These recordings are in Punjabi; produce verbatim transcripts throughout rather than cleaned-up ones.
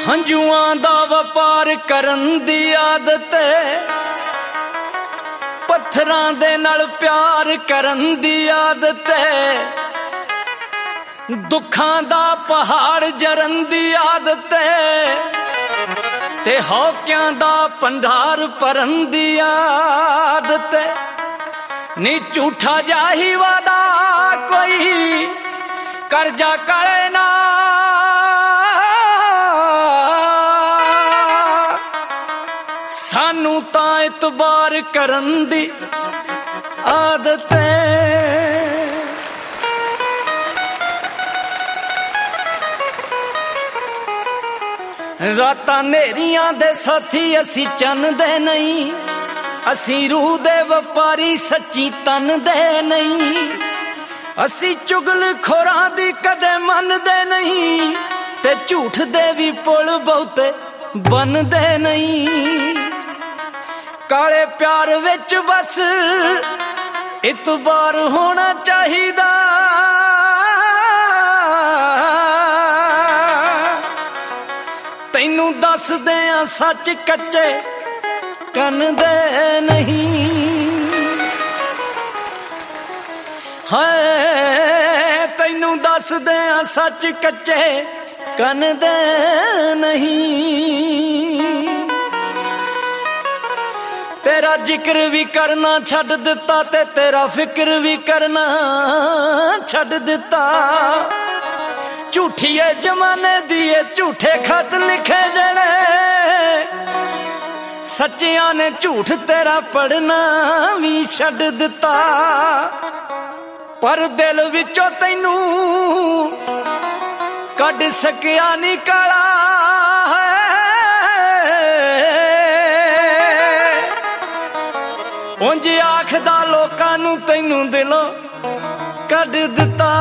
ਹੰਝੂਆਂ ਦਾ ਵਪਾਰ ਕਰਨ ਦੀ ਆਦਤ, ਪੱਥਰਾਂ ਦੇ ਨਾਲ ਪਿਆਰ ਕਰਨ ਦੀ ਆਦਤ, ਦੁੱਖਾਂ ਦਾ ਪਹਾੜ ਜਰਨ ਦੀ ਆਦਤ, ਤੇ ਹੌਕਿਆਂ ਦਾ ਭੰਡਾਰ ਭਰਨ ਦੀ ਆਦਤ। ਨੀ ਝੂਠਾ ਜਾਹੀ ਵਾਦਾ ਕੋਈ ਕਰਜਾ ਕਾਲੇ ਨਾ, ਸਾਨੂੰ ਤਾਂ ਇਤਬਾਰ ਕਰਨ ਦੀ ਆਦਤ ਹੈ। ਰਾਤਾਂ ਨੇਰੀਆਂ ਦੇ ਸਾਥੀ ਅਸੀਂ ਚੰਨ ਦੇ ਨਹੀਂ, ਅਸੀਂ ਰੂਹ ਦੇ ਵਪਾਰੀ ਸੱਚੀ ਤਨ ਦੇ ਨਹੀਂ। ਅਸੀਂ ਚੁਗਲ ਖੋਰਾਂ ਦੀ ਕਦੇ ਮੰਨਦੇ ਨਹੀਂ, ਤੇ ਝੂਠ ਦੇ ਵੀ ਪੁਲ ਬਹੁਤੇ ਬਣਦੇ ਨਹੀਂ। ਕਾਲੇ ਪਿਆਰ ਵਿੱਚ ਬਸ ਇਤਬਾਰ ਹੋਣਾ ਚਾਹੀਦਾ, ਤੈਨੂੰ ਦੱਸਦੇ ਆ ਸੱਚ ਕੱਚੇ ਕੰਨ ਦੇ ਨਹੀਂ। ਹਾਏ ਤੈਨੂੰ ਦੱਸਦੇ ਆ ਸੱਚ ਕੱਚੇ ਕੰਨ ਦੇ ਨਹੀਂ। ਤੇਰਾ ਜ਼ਿਕਰ ਵੀ ਕਰਨਾ ਛੱਡ ਦਿੱਤਾ, ਤੇ ਤੇਰਾ ਫਿਕਰ ਵੀ ਕਰਨਾ ਛੱਡ ਦਿੱਤਾ। ਝੂਠੀਏ ਜਮਾਨੇ ਦੀਏ ਝੂਠੇ ਖਤ ਲਿਖੇ ਜਣੇ, ਸੱਚਿਆਂ ਨੇ ਝੂਠ ਤੇਰਾ ਪੜਨਾ ਵੀ ਛੱਡ ਦਿੱਤਾ। ਪਰ ਦਿਲ ਵਿੱਚੋਂ ਤੈਨੂੰ ਕੱਢ ਸਕਿਆ ਨੀ ਕਾਲਾ ਹੈ, ਉਂਝ ਆਖਦਾ ਲੋਕਾਂ ਨੂੰ ਤੈਨੂੰ ਦਿਲੋਂ ਕੱਢ ਦਿੱਤਾ।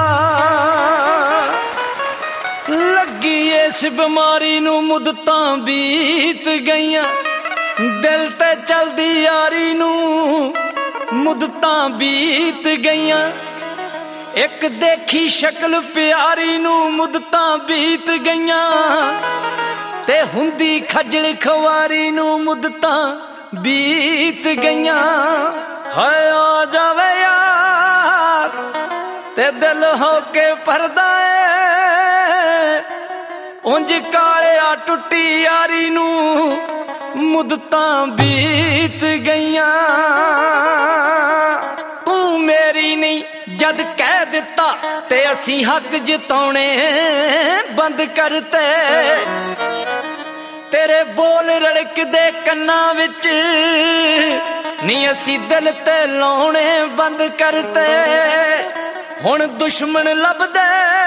ਲੱਗੀ ਇਸ ਬਿਮਾਰੀ ਨੂੰ ਮੁੱਦਤਾਂ ਬੀਤ ਗਈਆਂ, ਦਿਲ ਤੇ ਚਲਦੀ ਯਾਰੀ ਨੂੰ ਮੁੱਦਤਾਂ ਬੀਤ ਗਈਆਂ। ਇੱਕ ਦੇਖੀ ਸ਼ਕਲ ਪਿਆਰੀ ਨੂੰ ਮੁੱਦਤਾਂ ਬੀਤ ਗਈਆਂ, ਤੇ ਹੁੰਦੀ ਖੱਜਲ ਖਵਾਰੀ ਨੂੰ ਮੁੱਦਤਾਂ ਬੀਤ ਗਈਆਂ। ਹਾਏ ਆ ਜਾਵੇ ਯਾਰ ਤੇ ਦਿਲ ਹੋ ਕੇ ਭਰਦਾ ਏ, ਉਂਝ ਕਾਲਿਆ ਟੁੱਟੀ ਯਾਰੀ ਨੂੰ ਮੁੱਦਤਾਂ ਬੀਤ ਗਈਆਂ। ਤੂੰ ਮੇਰੀ ਨਹੀਂ ਜਦ ਕਹਿ ਦਿੱਤਾ, ਤੇ ਅਸੀਂ ਹੱਕ ਜਿਤਾਉਣੇ ਬੰਦ ਕਰਤੇ। ਤੇਰੇ ਬੋਲ ਰੜਕਦੇ ਕੰਨਾਂ ਵਿੱਚ, ਨੀ ਅਸੀਂ ਦਿਲ ਤੇ ਲਾਉਣੇ ਬੰਦ ਕਰਤੇ। ਹੁਣ ਦੁਸ਼ਮਣ ਲੱਭਦੇ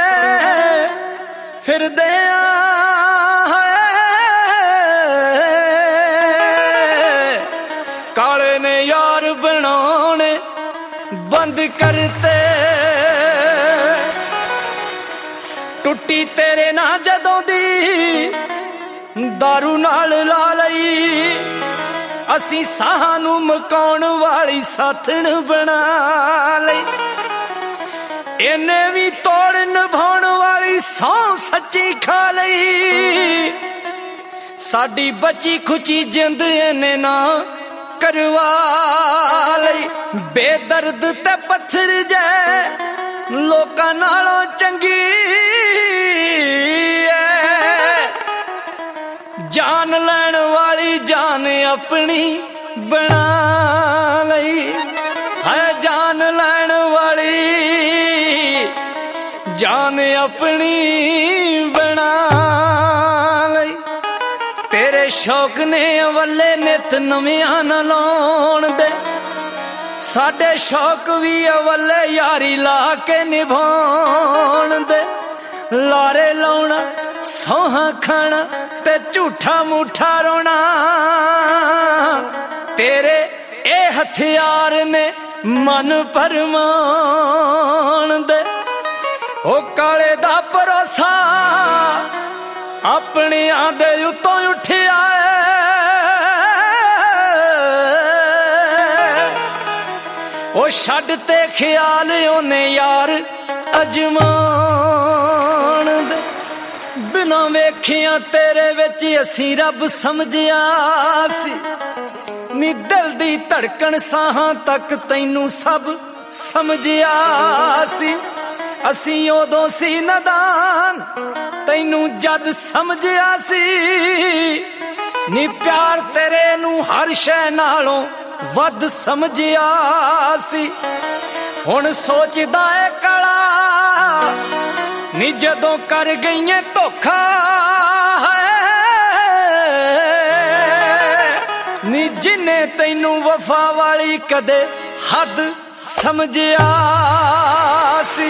ਫਿਰਦੇ ਆ, ਕਾਲੇ ਨੇ ਯਾਰ ਬਣਾਉਣੇ ਬੰਦ ਕਰਤੇ। ਟੁੱਟੀ ਤੇਰੇ ਨਾਲ ਜਦੋਂ ਦੀ ਦਾਰੂ ਨਾਲ ਲਾ ਲਈ, ਅਸੀਂ ਸਾਹਾਂ ਨੂੰ ਮਕਾਉਣ ਵਾਲੀ ਸਾਥਣ ਬਣਾ ਲਈ। ਇਹਨੇ ਵੀ ਤੋੜ ਨਿਭਾਉਣ ਵਾਲੀ ਸਹੁੰ ਸੱਚੀ ਖਾ ਲਈ। ਸਾਡੀ ਬਚੀ ਖੁਚੀ ਜਿੰਦ ਇਹਨੇ ਨਾ ਕਰਵਾ ਲਈ। ਬੇਦਰਦ ਤੇ ਪੱਥਰ ਜੇ ਲੋਕਾਂ ਨਾਲੋਂ ਚੰਗੀ ਐ, ਜਾਨ ਲੈਣ ਵਾਲੀ ਜਾਨ ਆਪਣੀ ਬਣਾ ਲਈ। ਹੈ ਜਾਨ ਲੈਣ ਵਾਲੀ ਜਾਨ ਆਪਣੀ ਬਣਾ ਲਈ। ਤੇਰੇ ਸ਼ੌਕ ਨੇ ਅਵੱਲੇ ਨਿਤ ਨਵਿਆਂ ਨਾ ਲਾਉਣ ਦੇ, ਸਾਡੇ ਸ਼ੌਕ ਵੀ ਅਵੱਲੇ ਯਾਰੀ ਲਾ ਕੇ ਨਿਭਾਉਣ ਦੇ। ਲਾਰੇ ਲਾਉਣਾ ਸੌਹਾਂ ਖਾਣਾ ਤੇ ਝੂਠਾ ਮੂਠਾ ਰੋਣਾ, ਤੇਰੇ ਇਹ ਹਥਿਆਰ ਨੇ ਮਨ ਭਰਮਾਉਣ ਦੇ। ਉਹ ਕਾਲੇ ਦਾ ਭਰੋਸਾ ਆਪਣਿਆਂ ਦੇ ਉੱਤੋਂ ਉੱਠਿਆ ਉਹ ਛੱਡ ਤੇ ਖਿਆਲ ਉਹਨੇ ਯਾਰ ਅਜਮਾਨ ਦੇ। ਨਾ ਵੇਖਿਆ तेरे विच असी रब समझिया सी नी दिल दी धड़कन साहां तक तैनू सब समझिया सी असी उदों सी नदान तैनू जद समझिया सी नी प्यार तेरे नू हर शै नालों वध समझिया सी हुण सोचदा ए कला नी जदों कर गई धोखा नी जिन्ने तैनू वफा वाली कदे हद समझिया सी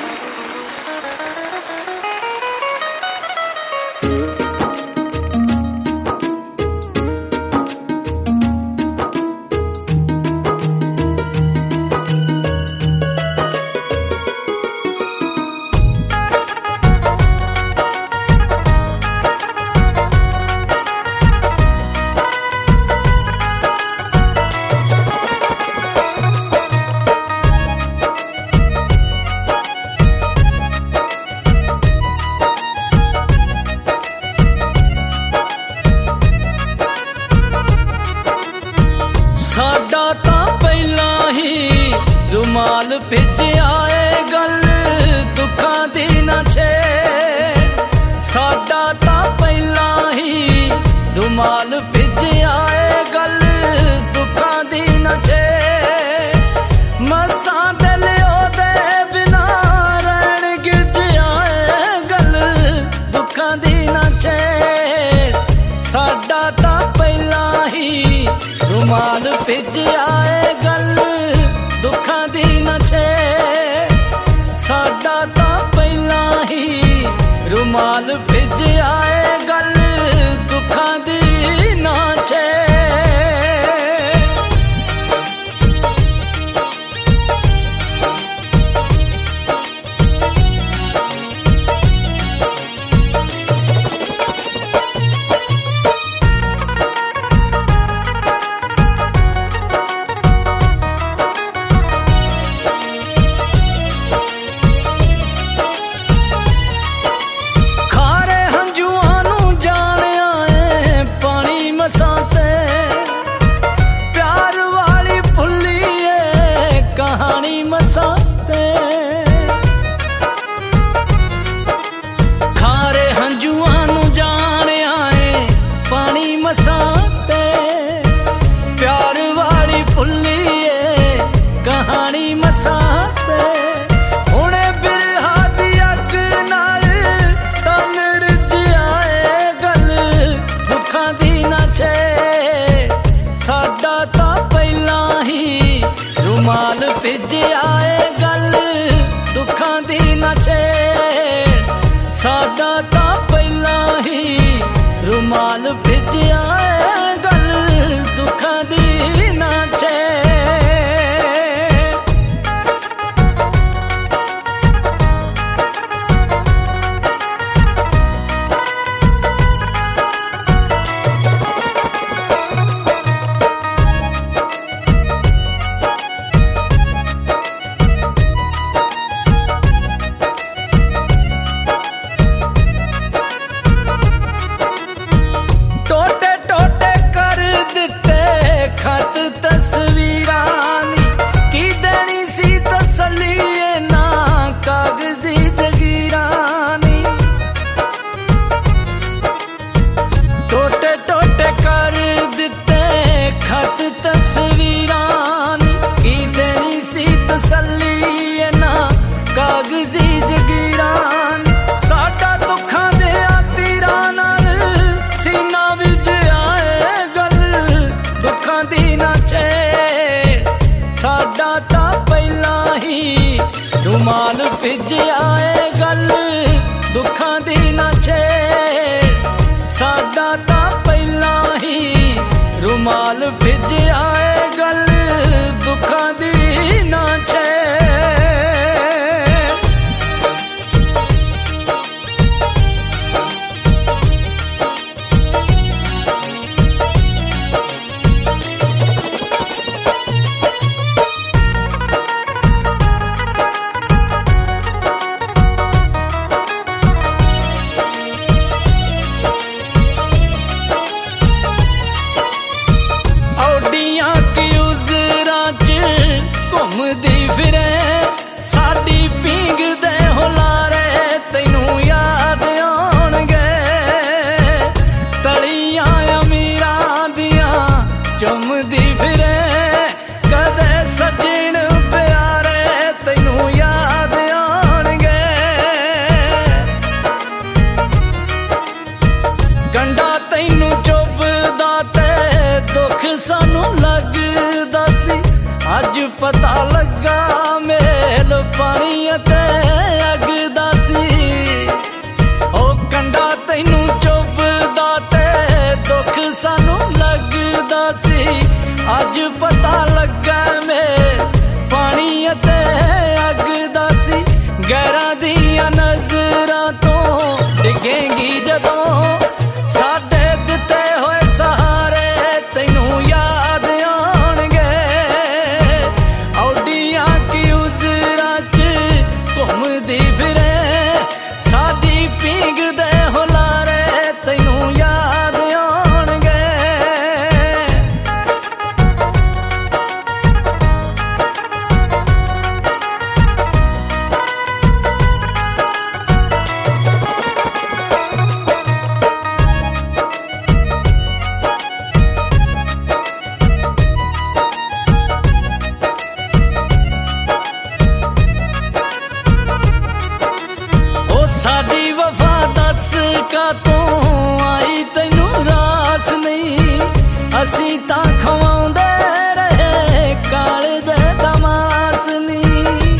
साडा तां पहला ही रुमाल भिजया ए गल दुखां दी ना छे साडा तां पहला ही रुमाल भिजया ए गल दुखां दी ना छे मसां दिल ओदे बिना रहण गिजया ए गल दुखां दी ना छे साडा तां पहला ही रुमाल भिजया ए गल दुखां दी ना छे साडा तां पहला ही रुमाल भिजया ए गल दुखां दी ना छे रुमाल भिजया ए गल दुखां दी ना छे साडा तां पहला ही रुमाल भिजया ए गल दुखां दी ना छे रुमाल भिजया ए गल दुखां दी ना छे साडा तां पहला ही रुमाल भिजया ए गल दुखां दी ना छे ਘੁੰਮਦੀ ਫਿਰੇ ਸਾਡੀ ਪੀਂਗ ਦੇ ਹੁਲਾਰੇ ਤੈਨੂੰ ਯਾਦ ਆਉਣਗੇ। ਤਲੀਆਂ ਅਮੀਰਾਂ ਦੀਆਂ ਚੁੰਮਦੀ ਫਿਰੇ ਕਦੇ ਸੱਜਣ ਪਿਆਰੇ ਤੈਨੂੰ ਯਾਦ ਆਉਣਗੇ। ਗੰਡਾ ਤੈਨੂੰ ਚੁੱਭਦਾ ਤੇ ਦੁੱਖ ਸਾਨੂੰ ਲੱਗਦਾ ਸੀ, ਅੱਜ ਪਤਾ ਲੱਗਾ ਮੇਲ ਪਾਣੀ ਅਤੇ ਅੱਗ ਦਾ ਸੀ। ਉਹ ਕੰਡਾ ਤੈਨੂੰ ਚੁੱਭਦਾ ਤੇ ਦੁੱਖ ਸਾਨੂੰ ਲੱਗਦਾ ਸੀ, ਅੱਜ ਪਤਾ ਲੱਗਾ ਮੇਲ ਪਾਣੀ ਅਤੇ ਅੱਗ ਦਾ ਸੀ। ਗੈਰਾਂ ਦੀਆਂ ਨਜ਼ਰਾਂ ਤੋਂ ਡਿੱਗੇਂਗੀ ਜਦੋਂ ਸਾਡੇ ਦਿੱਤੇ ਹੋਏ ਸਹਾਰੇ ਤੈਨੂੰ ਯਾਦ ਆਉਣਗੇ। ਔਡੀਆਂ ਕੀ ਉਜ਼ਰਾਂ ਚ ਘੁੰਮਦੀ ਫਿਰੇ ਸਾਡੀ ਪੀਂਗ ਦੇ ਹੁਲਾਰੇ ਤੈਨੂੰ ਯਾਦ ਆਉਣਗੇ। ਸਾਡੀ ਵਫਾ ਦੱਸ ਕਾਤੋਂ ਆਈ ਤੈਨੂੰ ਰਾਸ ਨਹੀਂ, ਅਸੀਂ ਤਾਂ ਖਵਾਉਂਦੇ ਰਹੇ ਕਾਲਜੇ ਦਾ ਮਾਸ ਨਹੀਂ।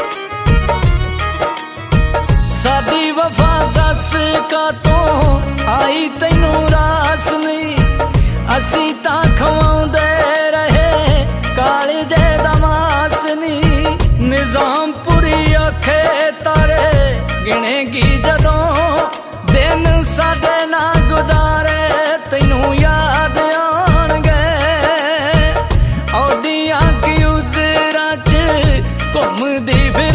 ਸਾਡੀ ਵਫਾ ਦੱਸ ਕਾਤੋਂ ਆਈ ਤੈਨੂੰ ਰਾਸ ਨਹੀਂ, ਅਸੀਂ ਤਾਂ ਖਵਾਉਂਦੇ ਰਹੇ ਕਾਲਜੇ ਦਾ ਮਾਸ ਨਹੀਂ। ਨਿਜ਼ਾਮਪੁਰੀ ਆਖੇ ਤਾਰੇ ਗਿਣੇਗੀ ਜਦੋਂ ਦਿਨ ਸਾਡੇ ਨਾਲ ਗੁਜ਼ਾਰੇ ਤੈਨੂੰ ਯਾਦ ਆਉਣਗੇ। ਔਡੀਆਂ ਕੀ ਉਜ਼ਰਾਂ ਚ ਘੁੰਮਦੀ ਫਿਰੇ